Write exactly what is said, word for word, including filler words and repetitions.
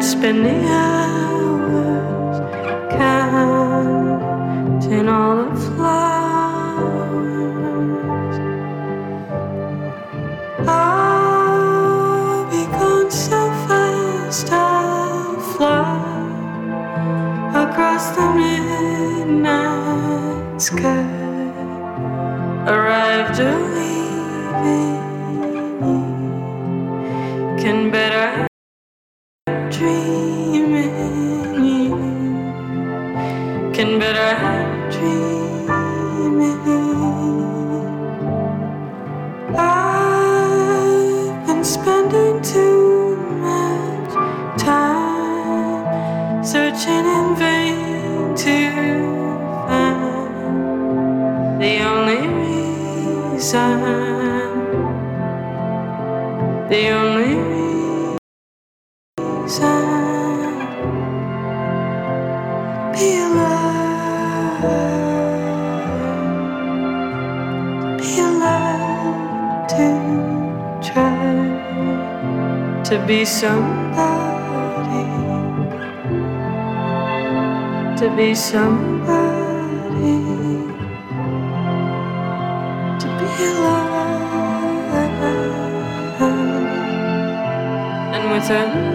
I'd spend the hours counting all the flowers. I'll be gone so fast, I'll fly across the midnight sky. Arrived or leaving you can bet I dream in you, can bet I dream in you. I've been spending too much time searching in vain to find the only reason, the only reason. Be alive, be alive to try to be somebody, to be somebody, to be alive, and with a